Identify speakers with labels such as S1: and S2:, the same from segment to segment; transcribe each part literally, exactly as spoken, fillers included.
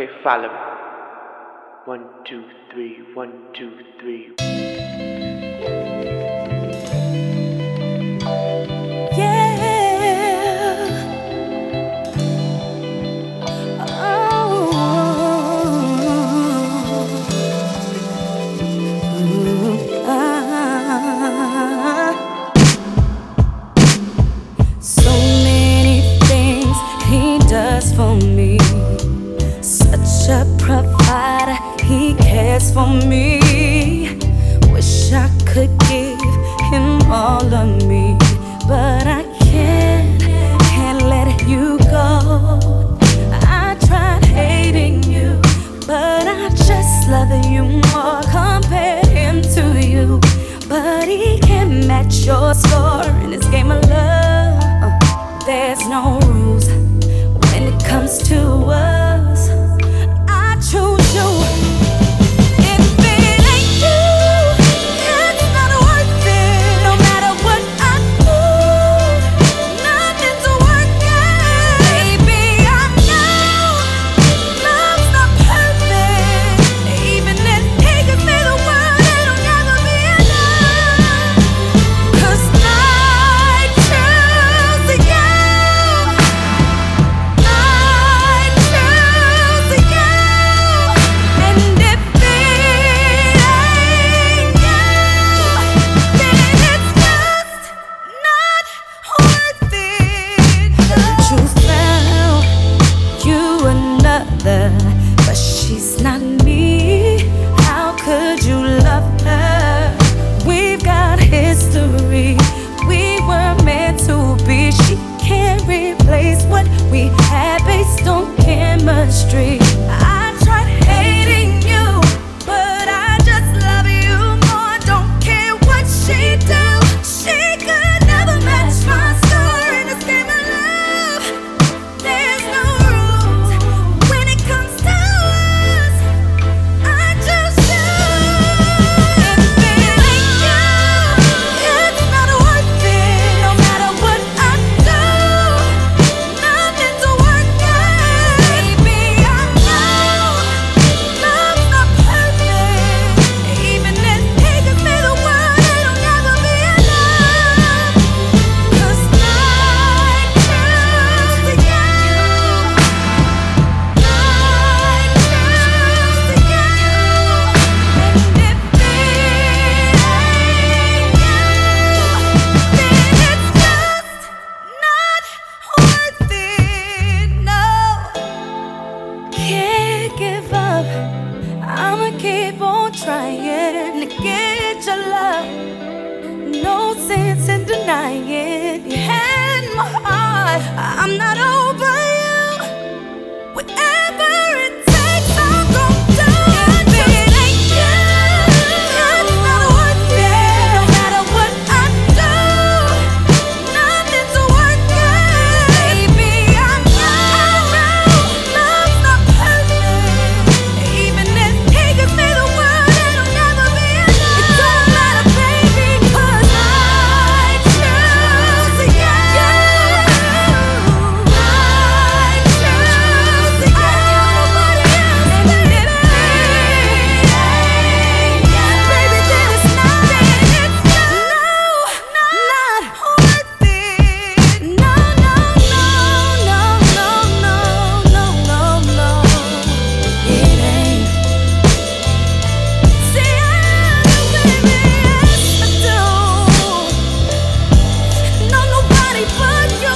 S1: Okay, follow me. One, two, three, one, two, three.
S2: So many things he does for me. Such a provider, he cares for me. Wish I could give him all of me, but I can't, can't let you go. I tried hating you, but I just love you more. Compare him to you, but he can't match your score in this game of love. uh, There's no rules when it comes to us. I choose you. If it ain't you, it's not worth it. No matter what I do, nothing's working. Baby, I know love's not perfect. Even if he could say the word, it'll never be enough. 'Cause I choose you. I choose you. And if it ain't you, then it's just not worth it. You found you another, but she's not me. How could you love her? We've got history. We were meant to be. She can't replace what we had based on chemistry. I tried hating you, but I just love you more. Don't care what she do. She could never match my score in this game of love. There's no rules when it comes to us. I just choose. If it ain't you, it's not worth it. No matter what I do, nothing's working. Baby, I know love's not perfect. Even if he could say the word, it'll never be enough. 'Cause I choose you. I choose you. And if it ain't you, then it's just not worth it. No, can't give up. I'ma keep on trying to get your love. No sense in denying you had my heart. I'm not over you. Whatever it takes, I'm gon' do it. If it ain't you, it's not worth it. No matter what I do, nothing's working. Baby, I know love's not perfect. Even if he could say the word, it'll never be enough. It don't matter, baby, 'cause I choose you. I choose you. Nobody else. And if it ain't you, baby, then it's not. It's no, not worth it. No, no, no, no, no, no, no, no, no. It ain't. See, I do, baby, yes, I do. No, nobody but you.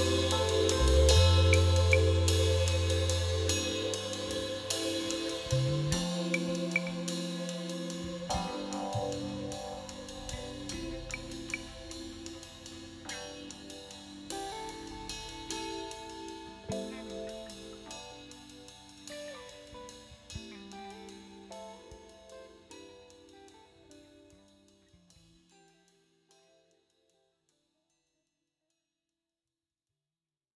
S2: Oh.